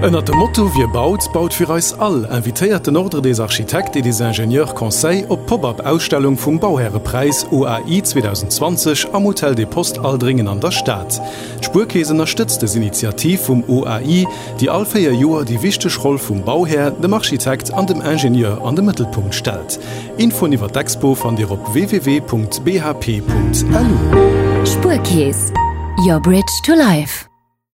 Ënner dem Motto wie baut fir eis all, invitéiert den Ordre des Architekt et des Ingenieurconseil op Pop-up-Ausstellung vum Bauherrepreis OAI 2020 am Hotel de Post Aldringen an der Stadt. D'Spurkäse unterstützt das Initiativ vum OAI, die all 4 Joer die wichtig Rolle vum Bauherr, dem Architekt an dem Ingenieur an den Mittelpunkt stellt. Info iwwer d'Expo van dir op www.bhp.lu. Spurkäse. Your bridge to life.